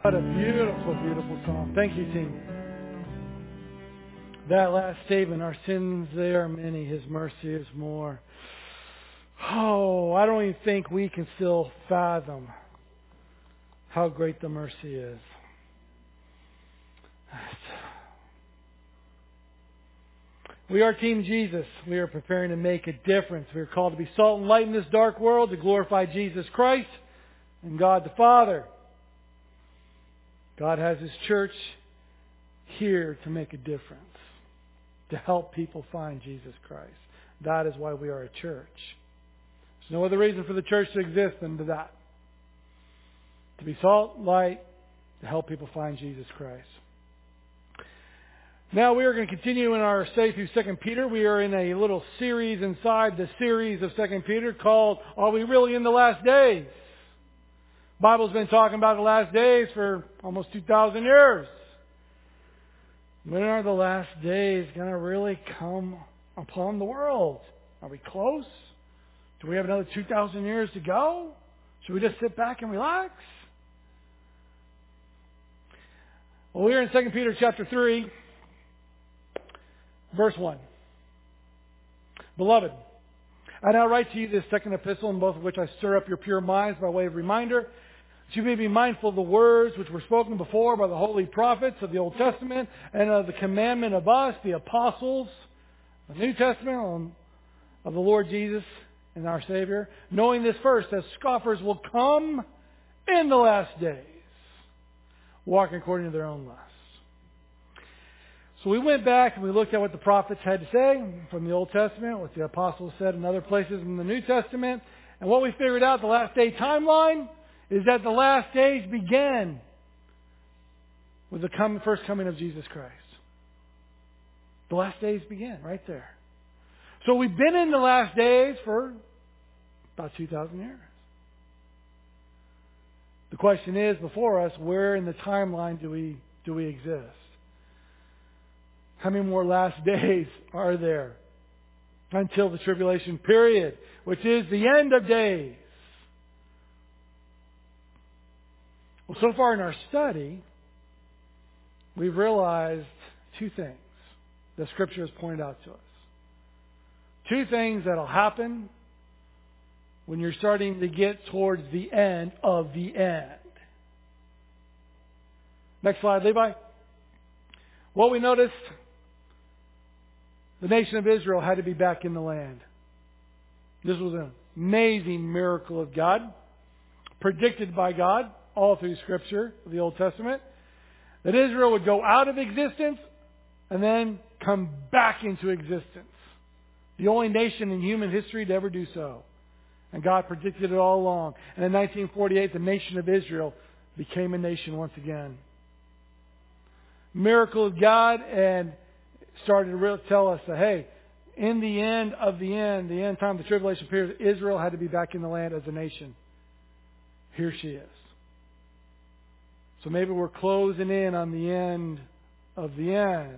What a beautiful, beautiful song. Thank you, team. That last statement, our sins, they are many, His mercy is more. Oh, I don't even think we can still fathom how great the mercy is. We are Team Jesus. We are preparing to make a difference. We are called to be salt and light in this dark world, to glorify Jesus Christ and God the Father. God has His church here to make a difference, to help people find Jesus Christ. That is why we are a church. There's no other reason for the church to exist than that. To be salt, light, to help people find Jesus Christ. Now we are going to continue in our study through 2 Peter. We are in a little series inside the series of 2 Peter called, Are We Really in the Last Days? The Bible's been talking about the last days for almost 2,000 years. When are the last days going to really come upon the world? Are we close? Do we have another 2,000 years to go? Should we just sit back and relax? Well, we're in 2 Peter chapter 3, verse 1. Beloved, I now write to you this second epistle, in both of which I stir up your pure minds by way of reminder, that you may be mindful of the words which were spoken before by the holy prophets of the Old Testament, and of the commandment of us, the apostles, the New Testament, of the Lord Jesus and our Savior, knowing this first, that scoffers will come in the last days, walking according to their own lusts. So we went back and we looked at what the prophets had to say from the Old Testament, what the apostles said in other places in the New Testament. And what we figured out, the last day timeline, is that the last days began with the first coming of Jesus Christ. The last days began right there. So we've been in the last days for about 2,000 years. The question is before us, where in the timeline do we exist? How many more last days are there until the tribulation period, which is the end of days? Well, so far in our study, we've realized two things that Scripture has pointed out to us. Two things that will happen when you're starting to get towards the end of the end. Next slide, Levi. What we noticed, the nation of Israel had to be back in the land. This was an amazing miracle of God, predicted by God all through Scripture, the Old Testament, that Israel would go out of existence and then come back into existence. The only nation in human history to ever do so. And God predicted it all along. And in 1948, the nation of Israel became a nation once again. Miracle of God, and started to tell us that, hey, in the end of the end time, the tribulation period, Israel had to be back in the land as a nation. Here she is. So maybe we're closing in on the end of the end.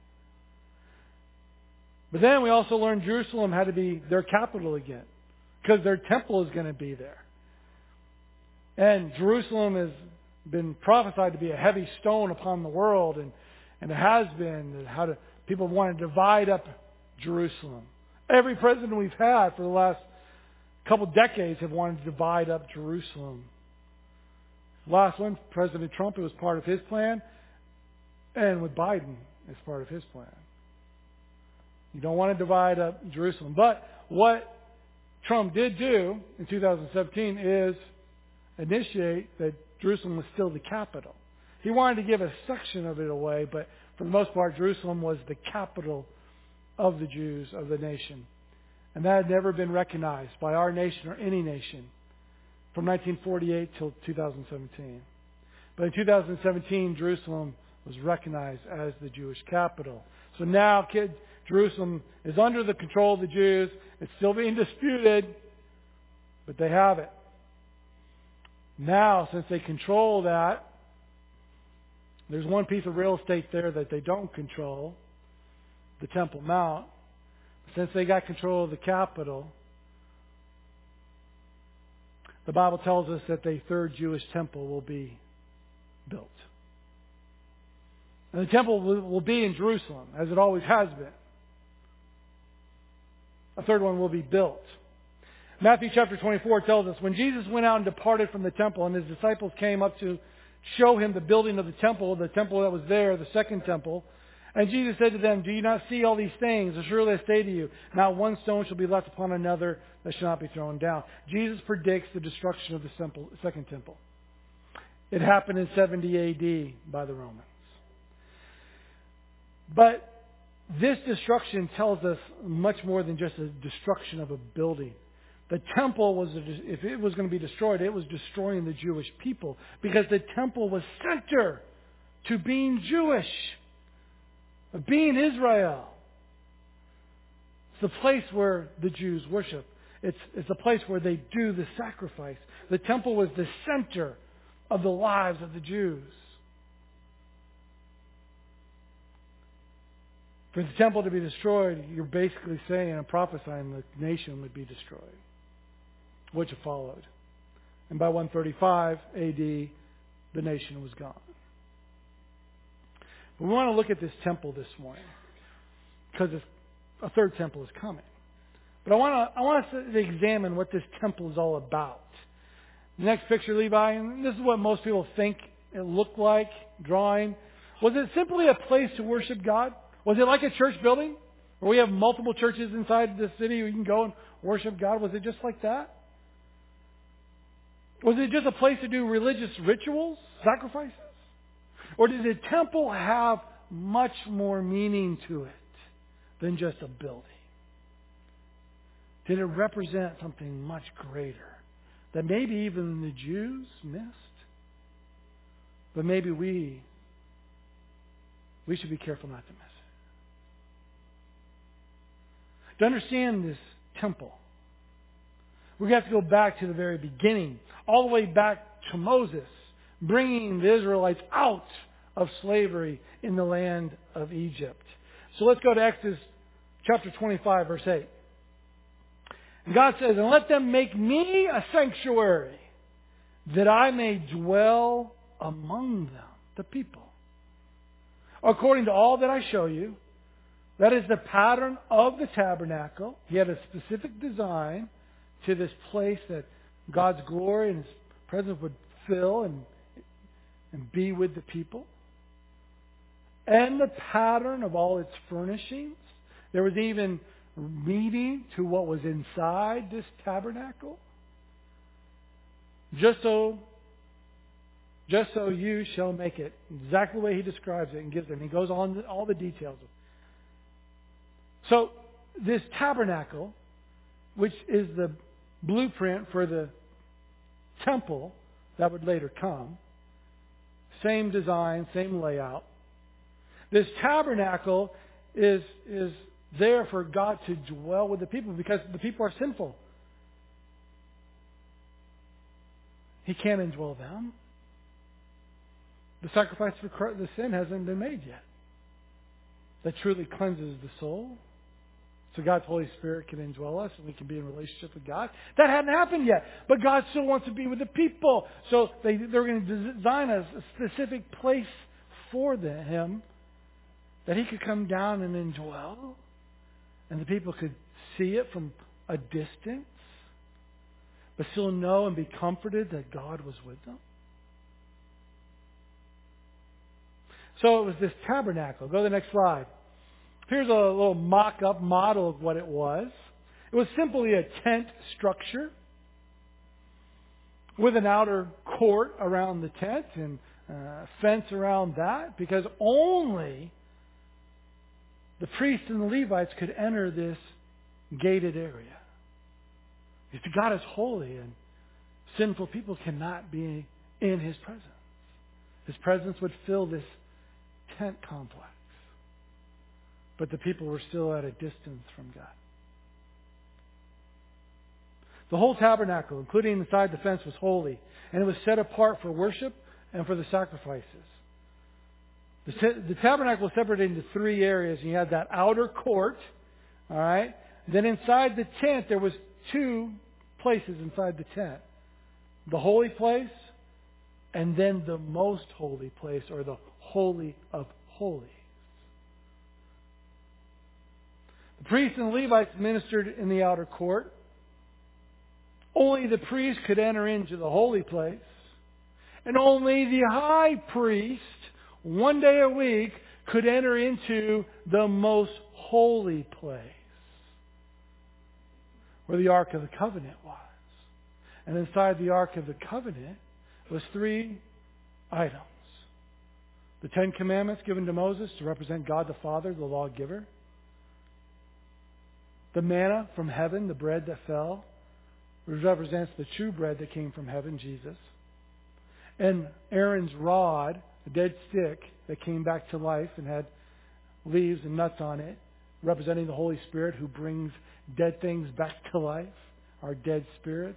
But then we also learned Jerusalem had to be their capital again, because their temple is going to be there. And Jerusalem has been prophesied to be a heavy stone upon the world, and it has been. People want to divide up Jerusalem. Every president we've had for the last couple decades have wanted to divide up Jerusalem. Last one, President Trump, it was part of his plan, and with Biden, it's part of his plan. You don't want to divide up Jerusalem. But what Trump did do in 2017 is initiate that Jerusalem was still the capital. He wanted to give a section of it away, but for the most part, Jerusalem was the capital of the Jews, of the nation. And that had never been recognized by our nation or any nation from 1948 till 2017. But in 2017, Jerusalem was recognized as the Jewish capital. So now Jerusalem is under the control of the Jews. It's still being disputed, but they have it. Now, since they control that, there's one piece of real estate there that they don't control, the Temple Mount. Since they got control of the capital, the Bible tells us that the third Jewish temple will be built. And the temple will be in Jerusalem, as it always has been. A third one will be built. Matthew chapter 24 tells us, when Jesus went out and departed from the temple, and his disciples came up to show him the building of the temple that was there, the second temple, and Jesus said to them, do you not see all these things? Surely I say to you, not one stone shall be left upon another that shall not be thrown down. Jesus predicts the destruction of the second temple. It happened in 70 A.D. by the Romans. But this destruction tells us much more than just a destruction of a building. The temple if it was going to be destroyed, it was destroying the Jewish people, because the temple was center to being Jewish, of being Israel. It's the place where the Jews worship. It's the place where they do the sacrifice. The temple was the center of the lives of the Jews. For the temple to be destroyed, you're basically saying and prophesying the nation would be destroyed, which followed. And by 135 A.D., the nation was gone. But we want to look at this temple this morning, because a third temple is coming. But I want us to examine what this temple is all about. The next picture, Levi, and this is what most people think it looked like, drawing. Was it simply a place to worship God? Was it like a church building where we have multiple churches inside the city where you can go and worship God? Was it just like that? Was it just a place to do religious rituals, sacrifices? Or did the temple have much more meaning to it than just a building? Did it represent something much greater that maybe even the Jews missed? But maybe we should be careful not to miss it. To understand this temple, we have to go back to the very beginning, all the way back to Moses, bringing the Israelites out of slavery in the land of Egypt. So let's go to Exodus chapter 25, verse 8. And God says, and let them make me a sanctuary, that I may dwell among them, the people. According to all that I show you, that is the pattern of the tabernacle. He had a specific design to this place that God's glory and His presence would fill and be with the people. And the pattern of all its furnishings. There was even meaning to what was inside this tabernacle. Just so you shall make it. Exactly the way He describes it and gives it. And He goes on all the details. So this tabernacle, which is the blueprint for the temple that would later come, same design, same layout. This tabernacle is there for God to dwell with the people, because the people are sinful. He can't indwell them. The sacrifice for the sin hasn't been made yet. That truly cleanses the soul. So God's Holy Spirit can indwell us and we can be in relationship with God. That hadn't happened yet. But God still wants to be with the people. So they're going to design a specific place for Him that He could come down and indwell. And the people could see it from a distance, but still know and be comforted that God was with them. So it was this tabernacle. Go to the next slide. Here's a little mock-up model of what it was. It was simply a tent structure with an outer court around the tent and a fence around that, because only the priests and the Levites could enter this gated area. Because God is holy and sinful people cannot be in His presence. His presence would fill this tent complex. But the people were still at a distance from God. The whole tabernacle, including inside the fence, was holy. And it was set apart for worship and for the sacrifices. The tabernacle was separated into three areas. You had that outer court. All right. Then inside the tent, there was two places inside the tent. The holy place and then the most holy place, or the Holy of Holies. The priests and Levites ministered in the outer court. Only the priest could enter into the holy place. And only the high priest, one day a week, could enter into the most holy place, where the Ark of the Covenant was. And inside the Ark of the Covenant was 3 items. The 10 Commandments given to Moses to represent God the Father, the lawgiver. The manna from heaven, the bread that fell, which represents the true bread that came from heaven, Jesus. And Aaron's rod, a dead stick that came back to life and had leaves and nuts on it, representing the Holy Spirit who brings dead things back to life, our dead spirits.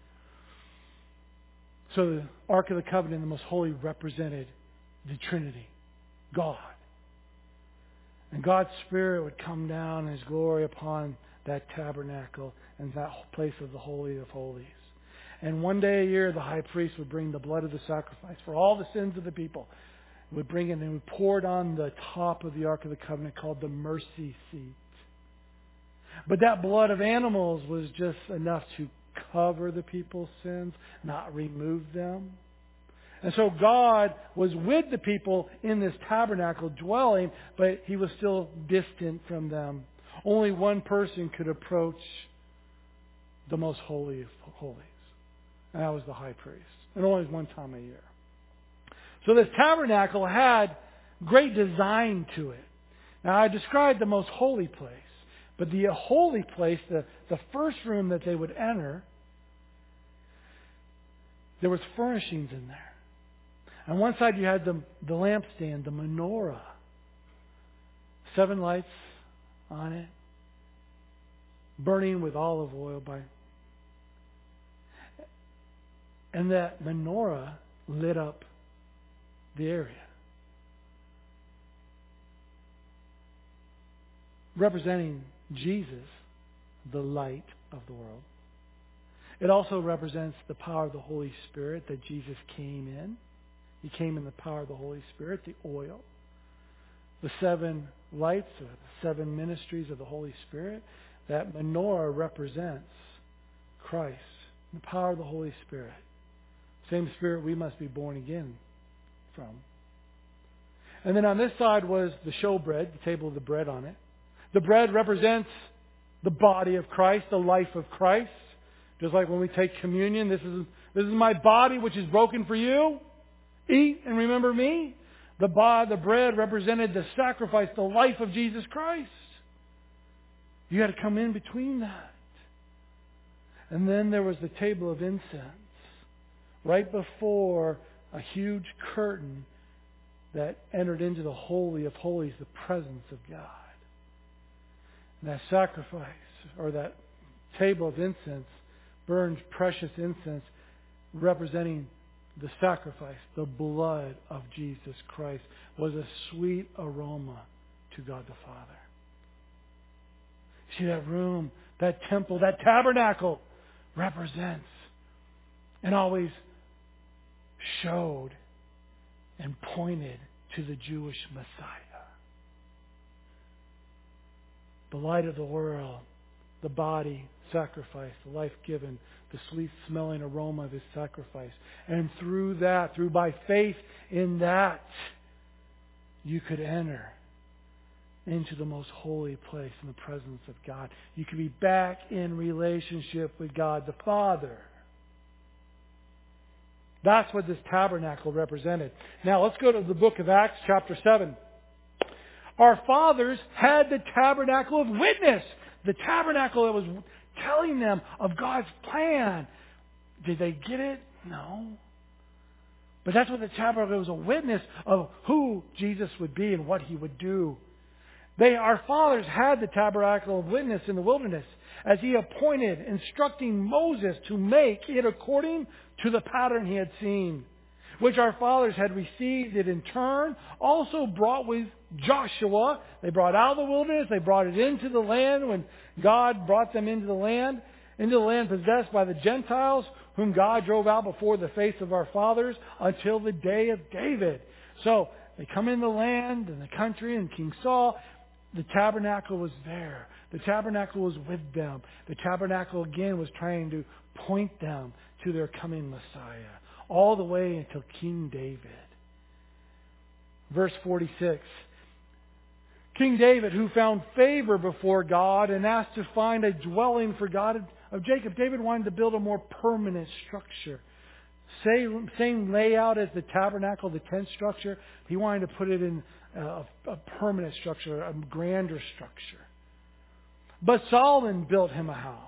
So the Ark of the Covenant, the most holy, represented the Trinity, God. And God's Spirit would come down in His glory upon that tabernacle and that place of the Holy of Holies. And one day a year, the high priest would bring the blood of the sacrifice for all the sins of the people. He would bring it and would pour it on the top of the Ark of the Covenant called the mercy seat. But that blood of animals was just enough to cover the people's sins, not remove them. And so God was with the people in this tabernacle dwelling, but He was still distant from them. Only one person could approach the most holy of holies. And that was the high priest. And only one time a year. So this tabernacle had great design to it. Now I described the most holy place. But the holy place, the first room that they would enter, there was furnishings in there. On one side you had the lampstand, the menorah. 7 lights on it. Burning with olive oil and that menorah lit up the area. Representing Jesus, the light of the world. It also represents the power of the Holy Spirit that Jesus came in. He came in the power of the Holy Spirit, the oil. The 7 lights, or the 7 ministries of the Holy Spirit. That menorah represents Christ, the power of the Holy Spirit. Same Spirit we must be born again from. And then on this side was the showbread, the table of the bread on it. The bread represents the body of Christ, the life of Christ. Just like when we take communion, this is my body which is broken for you. Eat and remember me. The bread represented the sacrifice, the life of Jesus Christ. You had to come in between that. And then there was the table of incense. Right before a huge curtain that entered into the Holy of Holies, the presence of God. And that sacrifice, or that table of incense, burned precious incense, representing the sacrifice, the blood of Jesus Christ, was a sweet aroma to God the Father. See, that room, that temple, that tabernacle represents and always showed and pointed to the Jewish Messiah. The light of the world, the body sacrifice, the life given, the sweet smelling aroma of His sacrifice. And through that, by faith in that, you could enter into the most holy place in the presence of God. You could be back in relationship with God the Father. That's what this tabernacle represented. Now let's go to the book of Acts chapter 7. Our fathers had the tabernacle of witness. The tabernacle that was telling them of God's plan. Did they get it? No. But that's what the tabernacle was, a witness of who Jesus would be and what He would do. Our fathers had the tabernacle of witness in the wilderness as He appointed, instructing Moses to make it according to the pattern he had seen, which our fathers had received it in turn, also brought with Joshua. They brought out of the wilderness, they brought it into the land when God brought them into the land possessed by the Gentiles, whom God drove out before the face of our fathers until the day of David. So they come in the land and the country, and King Saul, the tabernacle was there. The tabernacle was with them. The tabernacle again was trying to point them to their coming Messiah, all the way until King David. Verse 46. King David, who found favor before God and asked to find a dwelling for God of Jacob. David wanted to build a more permanent structure. Same layout as the tabernacle, the tent structure. He wanted to put it in a permanent structure, a grander structure. But Solomon built him a house.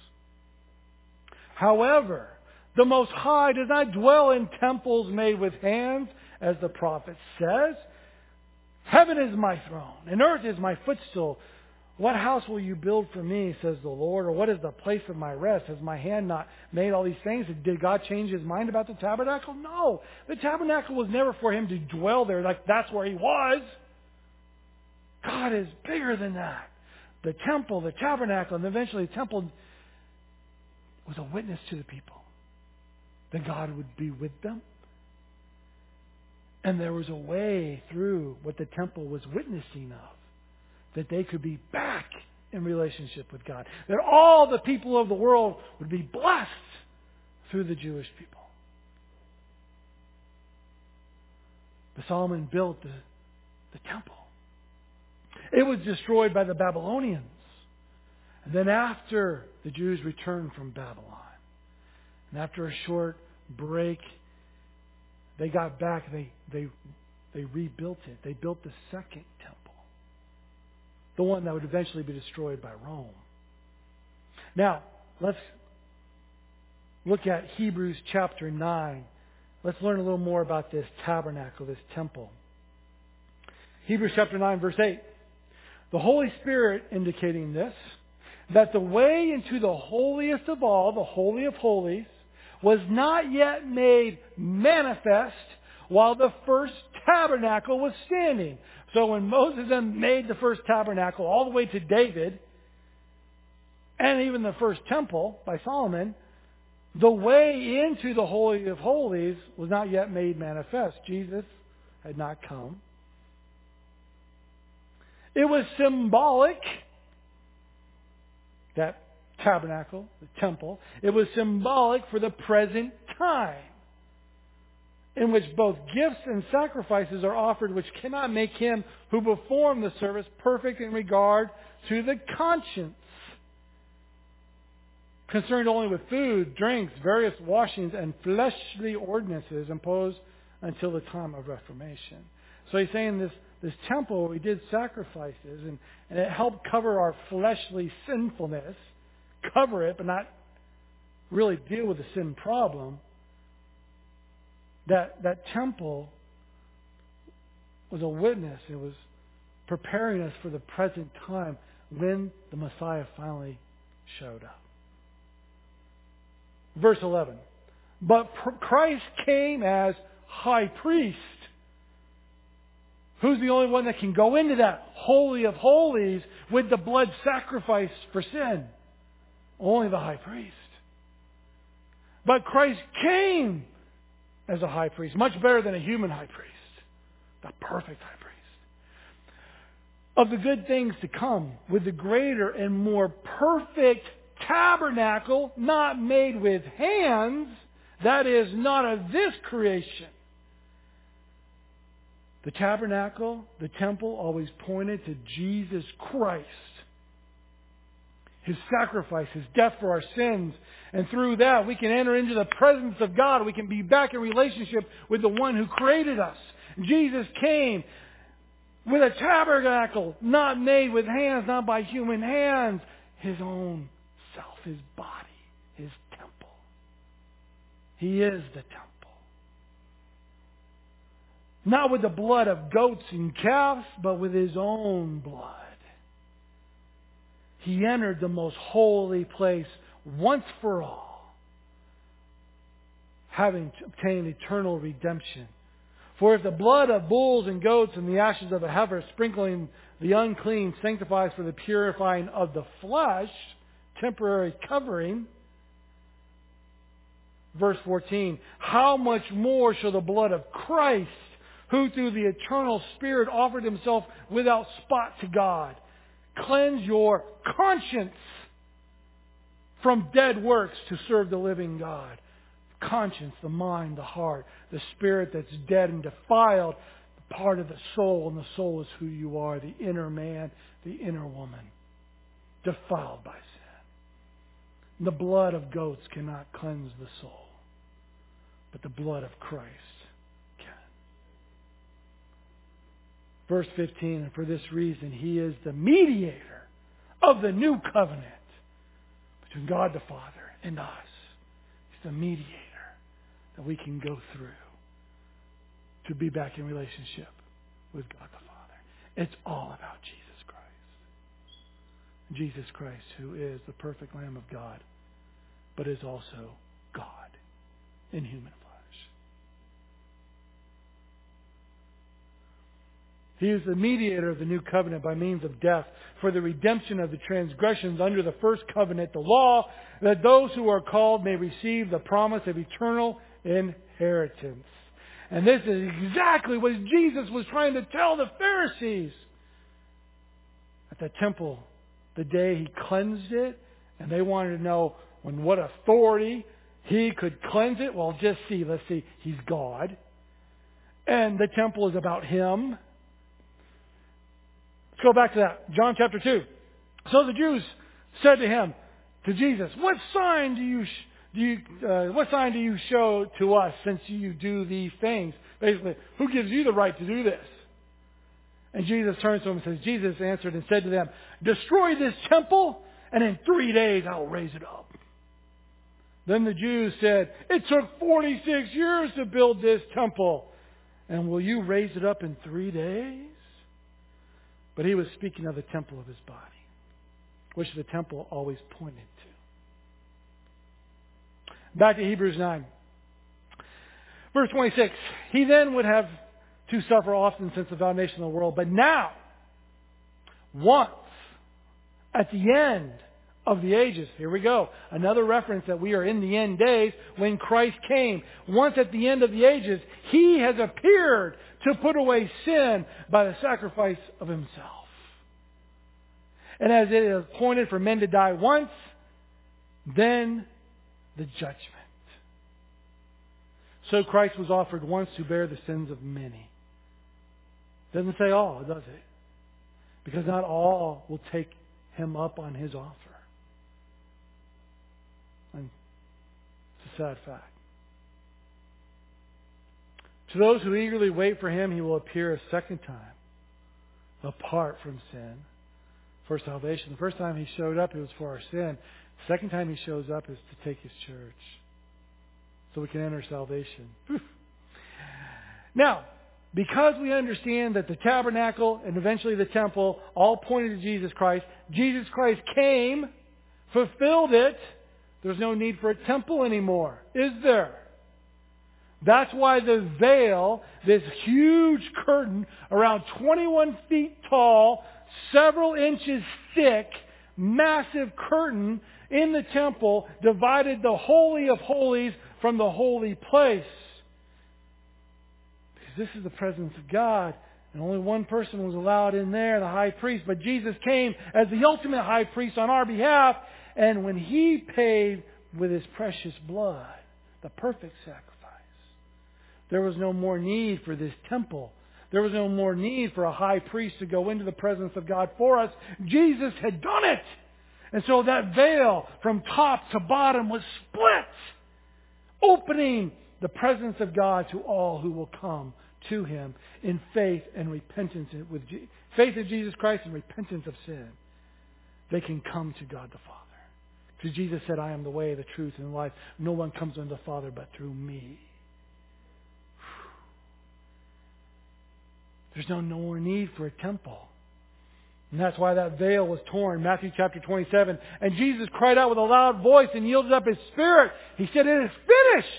However, the Most High does not dwell in temples made with hands, as the prophet says. Heaven is my throne, and earth is my footstool. What house will you build for me, says the Lord? Or what is the place of my rest? Has my hand not made all these things? Did God change His mind about the tabernacle? No. The tabernacle was never for Him to dwell there like that's where He was. God is bigger than that. The temple, the tabernacle, and eventually the temple was a witness to the people that God would be with them. And there was a way through what the temple was witnessing of, that they could be back in relationship with God. That all the people of the world would be blessed through the Jewish people. But Solomon built the temple. It was destroyed by the Babylonians. And then after the Jews returned from Babylon, and after a short break, they got back, they rebuilt it. They built the second temple. The one that would eventually be destroyed by Rome. Now, let's look at Hebrews chapter 9. Let's learn a little more about this tabernacle, this temple. Hebrews chapter 9, verse 8. The Holy Spirit indicating this, that the way into the holiest of all, the Holy of Holies, was not yet made manifest while the first tabernacle was standing. So when Moses then made the first tabernacle all the way to David, and even the first temple by Solomon, the way into the Holy of Holies was not yet made manifest. Jesus had not come. It was symbolic, that tabernacle, the temple. It was symbolic for the present time, in which both gifts and sacrifices are offered, which cannot make him who performed the service perfect in regard to the conscience, concerned only with food, drinks, various washings, and fleshly ordinances imposed until the time of Reformation. So he's saying this temple, we did sacrifices, and it helped cover our fleshly sinfulness, cover it, but not really deal with the sin problem. That temple was a witness. It was preparing us for the present time when the Messiah finally showed up. Verse 11. But Christ came as high priest. Who's the only one that can go into that Holy of Holies with the blood sacrifice for sin? Only the high priest. But Christ came as a high priest, much better than a human high priest, the perfect high priest, of the good things to come, with the greater and more perfect tabernacle, not made with hands, that is, not of this creation. The tabernacle, the temple, always pointed to Jesus Christ. His sacrifice, His death for our sins. And through that, we can enter into the presence of God. We can be back in relationship with the one who created us. Jesus came with a tabernacle, not made with hands, not by human hands. His own self, His body, His temple. He is the temple. Not with the blood of goats and calves, but with His own blood. He entered the most holy place once for all, having obtained eternal redemption. For if the blood of bulls and goats and the ashes of a heifer sprinkling the unclean sanctifies for the purifying of the flesh, temporary covering, Verse 14, how much more shall the blood of Christ, who through the eternal Spirit offered Himself without spot to God, cleanse your conscience from dead works to serve the living God. Conscience, the mind, the heart, the spirit that's dead and defiled, part of the soul, and the soul is who you are, the inner man, the inner woman, defiled by sin. The blood of goats cannot cleanse the soul, but the blood of Christ can. Verse 15, and for this reason He is the mediator of the new covenant between God the Father and us. He's the mediator that we can go through to be back in relationship with God the Father. It's all about Jesus Christ. Jesus Christ, who is the perfect Lamb of God, but is also God in human flesh. He is the mediator of the new covenant by means of death for the redemption of the transgressions under the first covenant, the law, that those who are called may receive the promise of eternal inheritance. And this is exactly what Jesus was trying to tell the Pharisees at the temple the day He cleansed it. And they wanted to know on what authority He could cleanse it. Well, just see. Let's see. He's God. And the temple is about Him. Let's go back to that. John chapter 2. So the Jews said to Him, to Jesus, what sign do you show to us since you do these things? Basically, who gives you the right to do this? And Jesus turns to them and says, Jesus answered and said to them, destroy this temple, and in 3 days I will raise it up. Then the Jews said, it took 46 years to build this temple, and will you raise it up in 3 days? But He was speaking of the temple of His body, which the temple always pointed to. Back to Hebrews 9. Verse 26. He then would have to suffer often since the foundation of the world. But now, once, at the end of the ages, here we go. Another reference that we are in the end days when Christ came. Once at the end of the ages, He has appeared to put away sin by the sacrifice of Himself. And as it is appointed for men to die once, then the judgment. So Christ was offered once to bear the sins of many. Doesn't say all, does it? Because not all will take Him up on His offer. And it's a sad fact. To those who eagerly wait for Him, He will appear a second time, apart from sin, for salvation. The first time He showed up, it was for our sin. The second time He shows up is to take His church, so we can enter salvation. Whew. Now, because we understand that the tabernacle and eventually the temple all pointed to Jesus Christ came, fulfilled it. There's no need for a temple anymore, is there? That's why the veil, this huge curtain around 21 feet tall, several inches thick, massive curtain in the temple divided the Holy of Holies from the holy place. Because this is the presence of God. And only one person was allowed in there, the high priest. But Jesus came as the ultimate high priest on our behalf. And when He paid with His precious blood, the perfect sacrifice, there was no more need for this temple. There was no more need for a high priest to go into the presence of God for us. Jesus had done it. And so that veil from top to bottom was split, opening the presence of God to all who will come to Him in faith and repentance with faith in Jesus Christ and repentance of sin. They can come to God the Father. Because Jesus said, I am the way, the truth, and the life. No one comes unto the Father but through me. There's no more need for a temple. And that's why that veil was torn. Matthew chapter 27. And Jesus cried out with a loud voice and yielded up His spirit. He said, it is finished.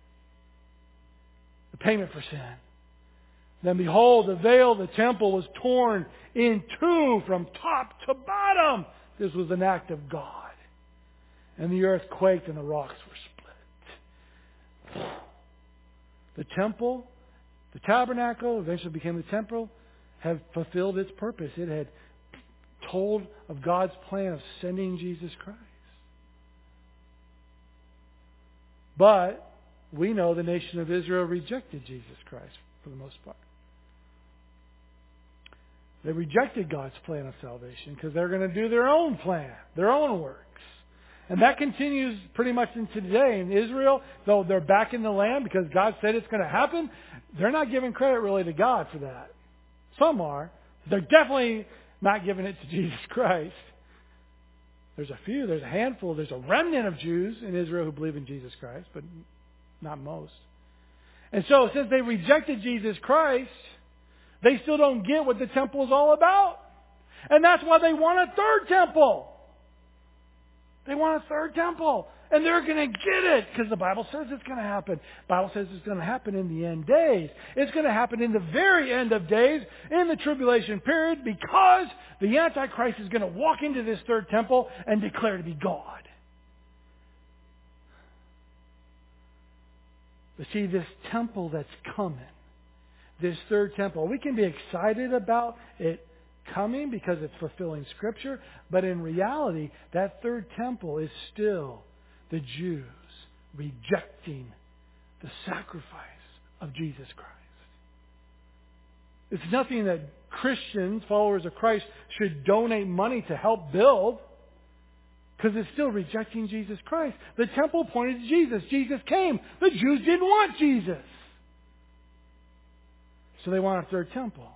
The payment for sin. Then behold, the veil of the temple was torn in two from top to bottom. This was an act of God. And the earth quaked and the rocks were split. The temple, the tabernacle, eventually became the temple, have fulfilled its purpose. It had told of God's plan of sending Jesus Christ. But we know the nation of Israel rejected Jesus Christ for the most part. They rejected God's plan of salvation because they're going to do their own plan, their own works. And that continues pretty much into today. In Israel, though they're back in the land because God said it's going to happen, they're not giving credit really to God for that. Some are. They're definitely not giving it to Jesus Christ. There's a few, there's a handful, there's a remnant of Jews in Israel who believe in Jesus Christ, but not most. And so since they rejected Jesus Christ, they still don't get what the temple is all about. And that's why they want a third temple. They want a third temple. And they're going to get it because the Bible says it's going to happen. The Bible says it's going to happen in the end days. It's going to happen in the very end of days, in the tribulation period, because the Antichrist is going to walk into this third temple and declare to be God. But see, this temple that's coming, this third temple, we can be excited about it coming because it's fulfilling Scripture, but in reality, that third temple is still the Jews rejecting the sacrifice of Jesus Christ. It's nothing that Christians, followers of Christ, should donate money to help build, because it's still rejecting Jesus Christ. The temple pointed to Jesus. Jesus came. The Jews didn't want Jesus. So they want a third temple.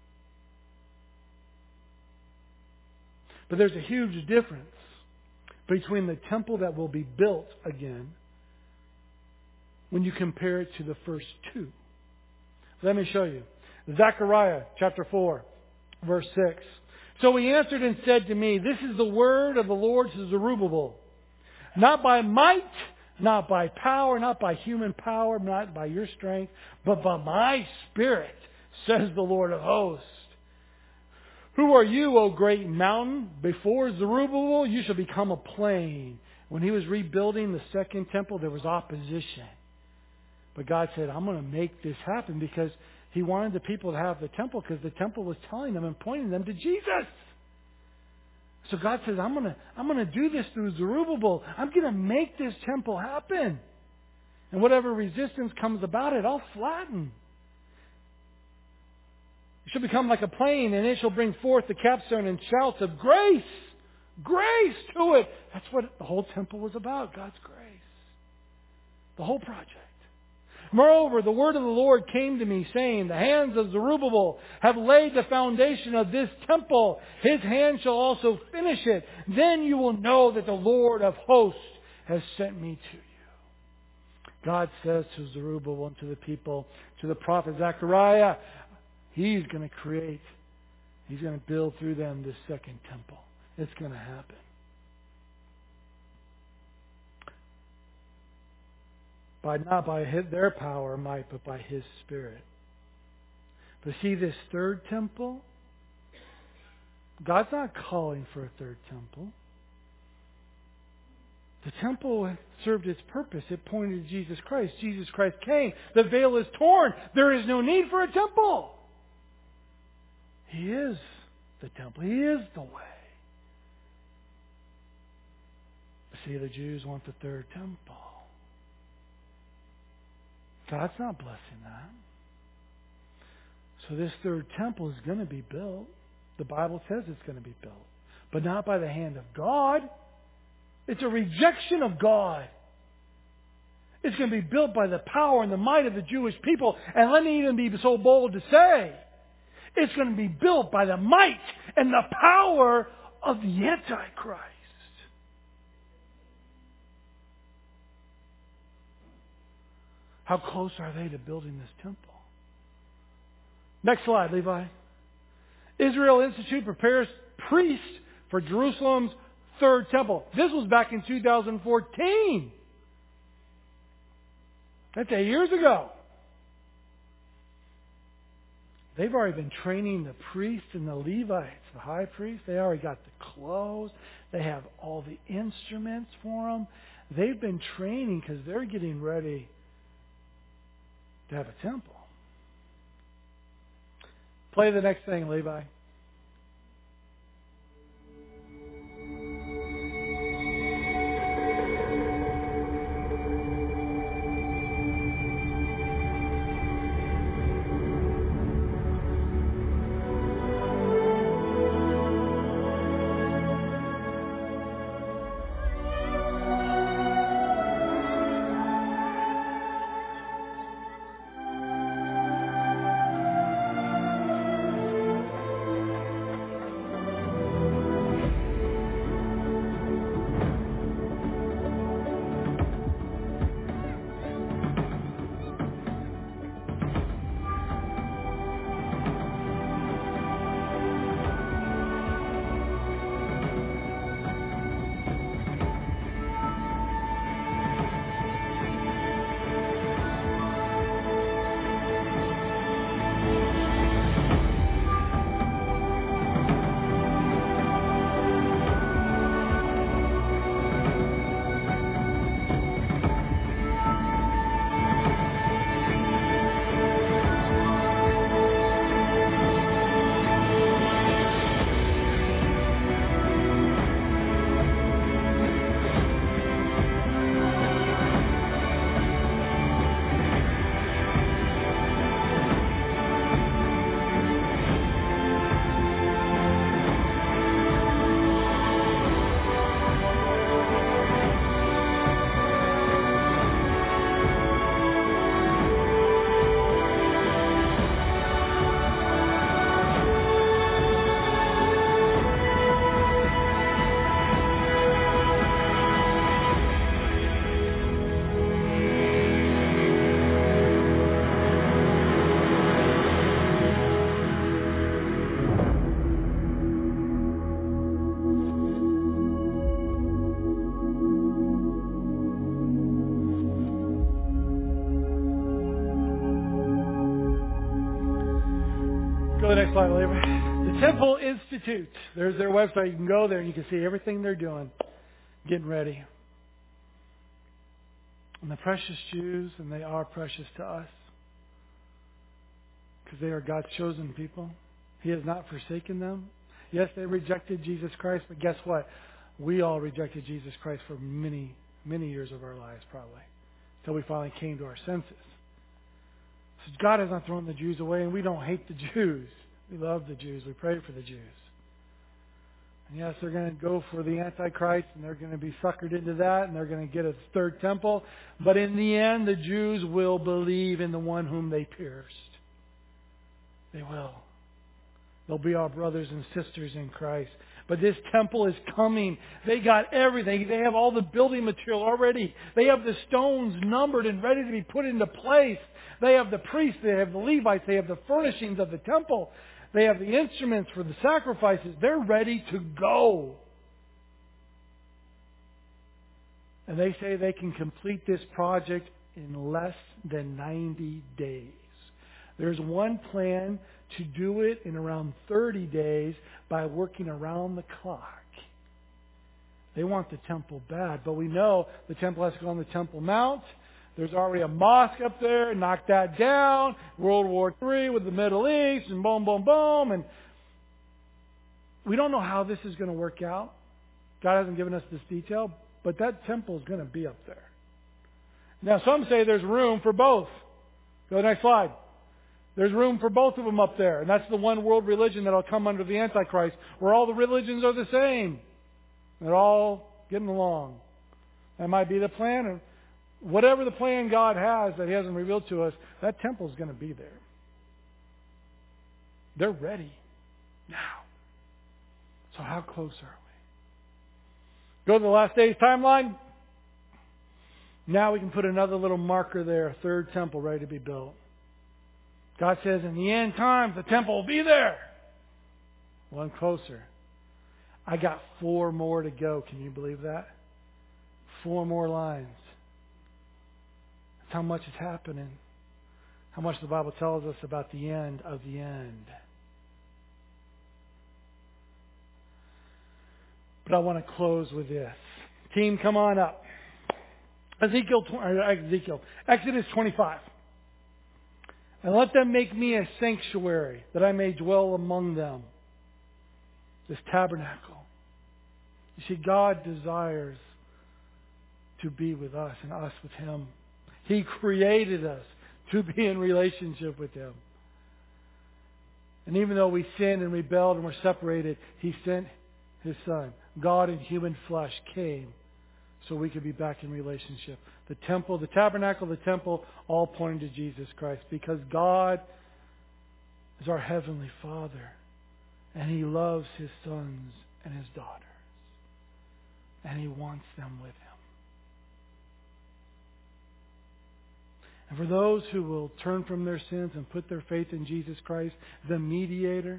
But there's a huge difference between the temple that will be built again when you compare it to the first two. Let me show you. Zechariah chapter 4, verse 6. So he answered and said to me, this is the word of the Lord to Zerubbabel. Not by might, not by power, not by human power, not by your strength, but by my Spirit, says the Lord of hosts. Who are you, O great mountain? Before Zerubbabel, you shall become a plain. When he was rebuilding the second temple, there was opposition. But God said, I'm going to make this happen because He wanted the people to have the temple because the temple was telling them and pointing them to Jesus. So God says, I'm going to do this through Zerubbabel. I'm going to make this temple happen. And whatever resistance comes about it, I'll flatten. It shall become like a plain, and it shall bring forth the capstone and shouts of grace. Grace to it. That's what the whole temple was about, God's grace. The whole project. Moreover, the word of the Lord came to me, saying, the hands of Zerubbabel have laid the foundation of this temple. His hand shall also finish it. Then you will know that the Lord of hosts has sent me to you. God says to Zerubbabel and to the people, to the prophet Zechariah, He's going to create, He's going to build through them this second temple. It's going to happen. Not by their power or might, but by His Spirit. But see, this third temple, God's not calling for a third temple. The temple served its purpose. It pointed to Jesus Christ. Jesus Christ came. The veil is torn. There is no need for a temple. He is the temple. He is the way. See, the Jews want the third temple. God's not blessing that. So this third temple is going to be built. The Bible says it's going to be built. But not by the hand of God. It's a rejection of God. It's going to be built by the power and the might of the Jewish people. And let me even be so bold to say, it's going to be built by the might and the power of the Antichrist. How close are they to building this temple? Next slide, Levi. Israel Institute prepares priests for Jerusalem's third temple. This was back in 2014. That's 8 years ago. They've already been training the priests and the Levites, the high priests. They already got the clothes. They have all the instruments for them. They've been training because they're getting ready to have a temple. Play the next thing, Levi. Go to the next slide, Levi. The Temple Institute. There's their website. You can go there and you can see everything they're doing, getting ready. And the precious Jews, and they are precious to us because they are God's chosen people. He has not forsaken them. Yes, they rejected Jesus Christ, but guess what? We all rejected Jesus Christ for many, many years of our lives, probably, until we finally came to our senses. So God has not thrown the Jews away, and we don't hate the Jews. We love the Jews. We pray for the Jews. And yes, they're going to go for the Antichrist, and they're going to be suckered into that, and they're going to get a third temple. But in the end, the Jews will believe in the one whom they pierced. They will. They'll be our brothers and sisters in Christ. But this temple is coming. They got everything. They have all the building material already. They have the stones numbered and ready to be put into place. They have the priests. They have the Levites. They have the furnishings of the temple. They have the instruments for the sacrifices. They're ready to go. And they say they can complete this project in less than 90 days. There's one plan to do it in around 30 days by working around the clock. They want the temple bad, but we know the temple has to go on the Temple Mount. There's already a mosque up there. Knock that down. World War III with the Middle East and boom, boom, boom. And we don't know how this is going to work out. God hasn't given us this detail, but that temple is going to be up there. Now, some say there's room for both. Go to the next slide. There's room for both of them up there. And that's the one world religion that will come under the Antichrist, where all the religions are the same. They're all getting along. That might be the plan. Or whatever the plan God has that He hasn't revealed to us, that temple is going to be there. They're ready now. So how close are we? Go to the last days timeline. Now we can put another little marker there, a third temple ready to be built. God says in the end times, the temple will be there. One closer. I got 4 more to go. Can you believe that? 4 more lines. That's how much is happening. How much the Bible tells us about the end of the end. But I want to close with this. Team, come on up. Exodus 25. And let them make me a sanctuary, that I may dwell among them. This tabernacle. You see, God desires to be with us and us with Him. He created us to be in relationship with Him. And even though we sinned and rebelled and were separated, He sent His Son. God in human flesh came so we could be back in relationship. The temple, the tabernacle, the temple, all pointing to Jesus Christ. Because God is our Heavenly Father. And He loves His sons and His daughters. And He wants them with Him. And for those who will turn from their sins and put their faith in Jesus Christ, the mediator,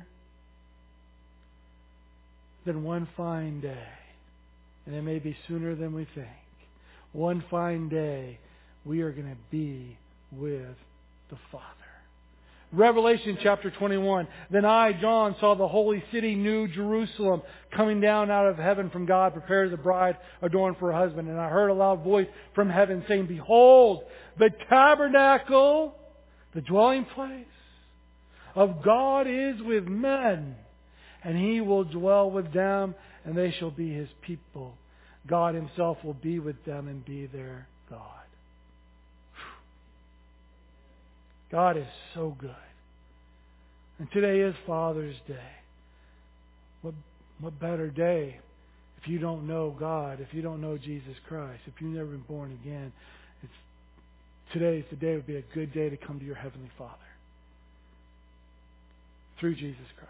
then one fine day, and it may be sooner than we think, one fine day we are going to be with the Father. Revelation chapter 21. Then I, John, saw the holy city, New Jerusalem, coming down out of heaven from God, prepared as a bride adorned for her husband. And I heard a loud voice from heaven saying, Behold, the tabernacle, the dwelling place of God is with men, and He will dwell with them, and they shall be His people. God Himself will be with them and be their God. God is so good. And today is Father's Day. What better day if you don't know God, if you don't know Jesus Christ, if you've never been born again. Today's the day would be a good day to come to your Heavenly Father through Jesus Christ.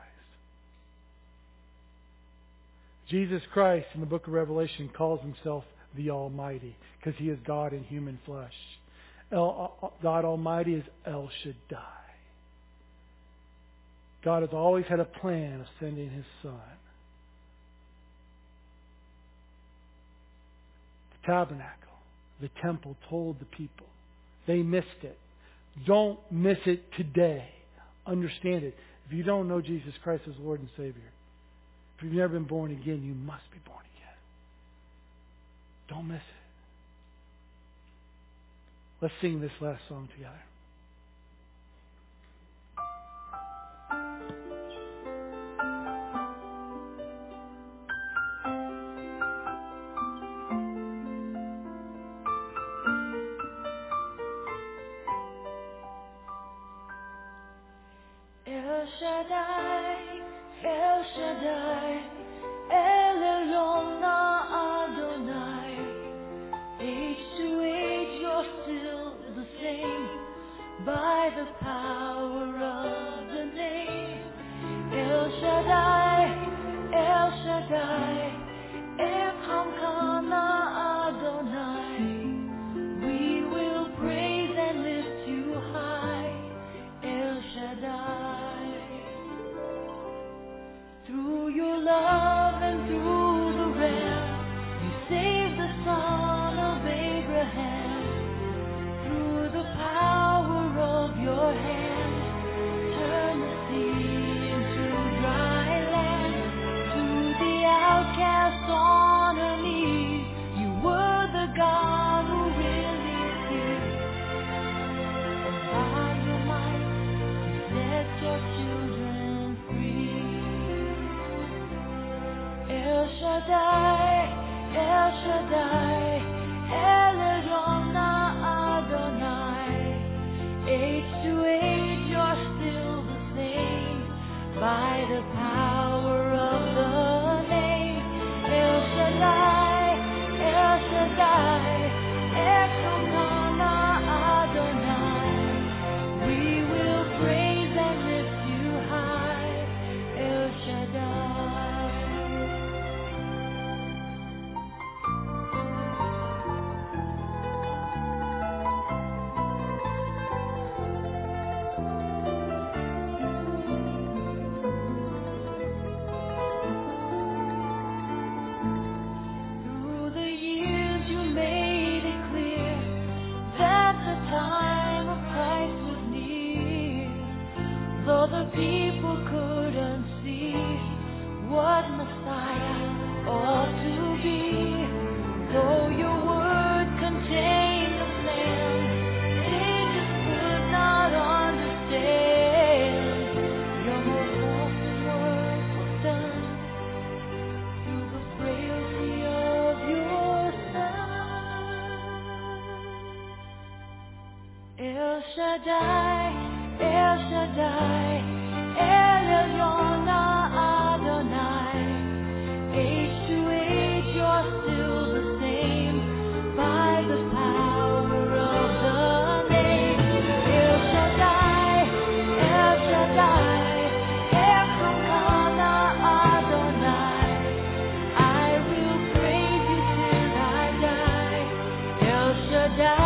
Jesus Christ in the book of Revelation calls Himself the Almighty because He is God in human flesh. God Almighty is El Shaddai. God has always had a plan of sending His Son. The tabernacle, the temple told the people. They missed it. Don't miss it today. Understand it. If you don't know Jesus Christ as Lord and Savior, if you've never been born again, you must be born again. Don't miss it. Let's sing this last song together. El Shaddai, El Shaddai, El Elyon Adonai. Age to age, you're still the same by the power of the name. El Shaddai, El Shaddai, Elkamkana Adonai. We will praise and lift you high, El Shaddai. Through your love and through the Ram, you saved the son of Abraham. Through the power of your hand, turn the sea into dry land. To the outcast on her knees, you were the God who really is. And by your might, you set your children free. El Shaddai, El Shaddai, El Elyon Adonai. Age to age, you're still the same by the power of the name. El Shaddai, El Shaddai, Elkamkana Adonai. We will praise and lift you high, El Shaddai. Through the years you made it clear that the time of Christ was near. Though the people couldn't see what Messiah ought to be, though your word contained the plan, they just could not understand Shaddai, El Shaddai, El Elyon Adonai. Age to age, you're still the same by the power of the name. El Shaddai, El Shaddai, Elkanah Adonai. I will praise you till I die. El Shaddai.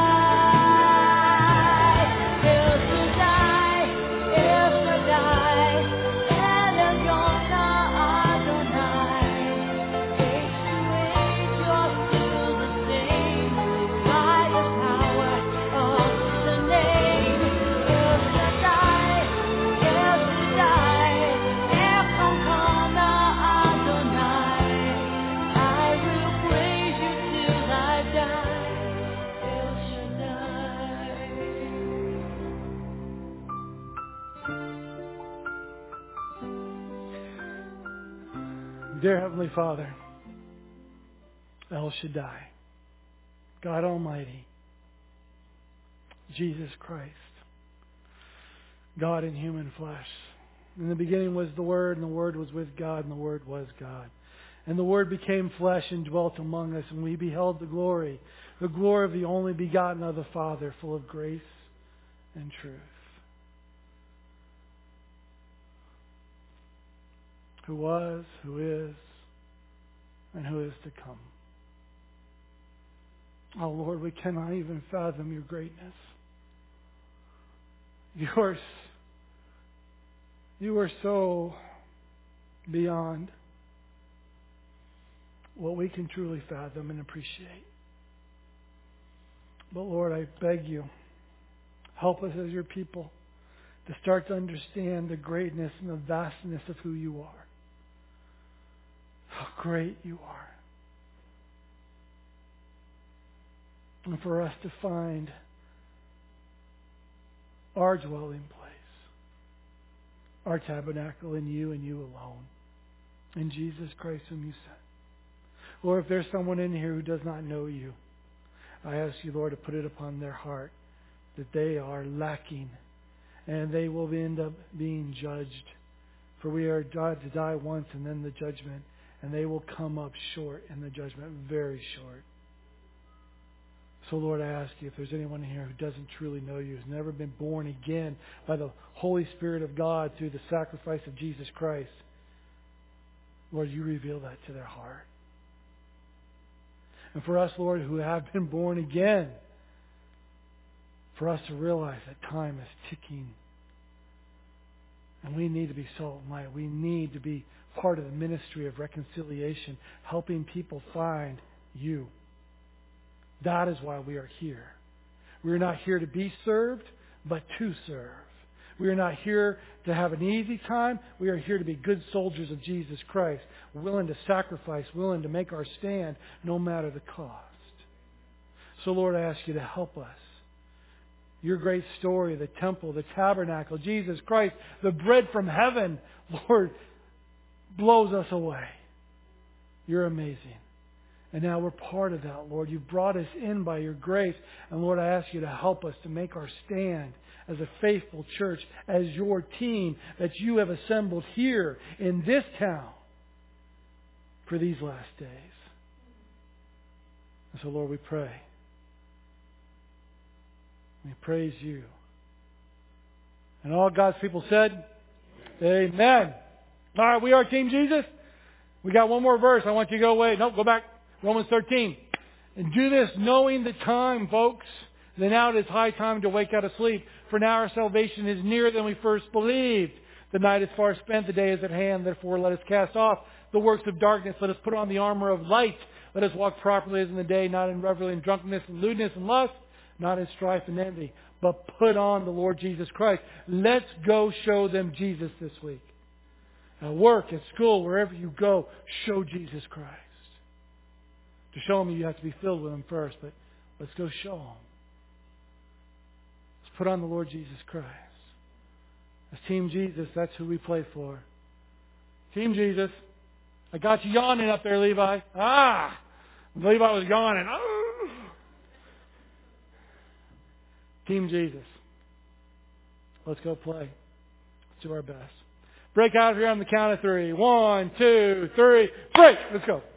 Dear Heavenly Father, El Shaddai, God Almighty, Jesus Christ, God in human flesh. In the beginning was the Word, and the Word was with God, and the Word was God. And the Word became flesh and dwelt among us, and we beheld the glory of the only begotten of the Father, full of grace and truth. Who was, who is, and who is to come. Oh Lord, we cannot even fathom your greatness. You are so beyond what we can truly fathom and appreciate. But Lord, I beg you, help us as your people to start to understand the greatness and the vastness of who you are. How great you are. And for us to find our dwelling place, our tabernacle in you and you alone. In Jesus Christ whom you sent. Lord, if there's someone in here who does not know you, I ask you, Lord, to put it upon their heart that they are lacking and they will end up being judged. For we are God to die once and then the judgment. And they will come up short in the judgment, very short. So, Lord, I ask you, if there's anyone here who doesn't truly know you, who's never been born again by the Holy Spirit of God through the sacrifice of Jesus Christ, Lord, you reveal that to their heart. And for us, Lord, who have been born again, for us to realize that time is ticking. And we need to be salt and light. We need to be part of the ministry of reconciliation, helping people find you. That is why we are here. We are not here to be served, but to serve. We are not here to have an easy time. We are here to be good soldiers of Jesus Christ, willing to sacrifice, willing to make our stand, no matter the cost. So, Lord, I ask you to help us. Your great story, the temple, the tabernacle, Jesus Christ, the bread from heaven, Lord, blows us away. You're amazing. And now we're part of that, Lord. You've brought us in by your grace. And Lord, I ask you to help us to make our stand as a faithful church, as your team that you have assembled here in this town for these last days. And so, Lord, we pray. We praise you. And all God's people said, Amen. All right, we are Team Jesus. We got one more verse. I want you to go away. Nope, go back. Romans 13. And do this knowing the time, folks. That now it is high time to wake out of sleep. For now our salvation is nearer than we first believed. The night is far spent. The day is at hand. Therefore let us cast off the works of darkness. Let us put on the armor of light. Let us walk properly as in the day, not in revelry and drunkenness and lewdness and lust, not in strife and envy, but put on the Lord Jesus Christ. Let's go show them Jesus this week. At work, at school, wherever you go, show Jesus Christ. To show Him, you have to be filled with Him first, but let's go show Him. Let's put on the Lord Jesus Christ. As Team Jesus, that's who we play for. Team Jesus. I got you yawning up there, Levi. Levi was yawning. Team Jesus. Let's go play. Let's do our best. Break out of here on the count of 3. 1, 2, 3, break! Let's go.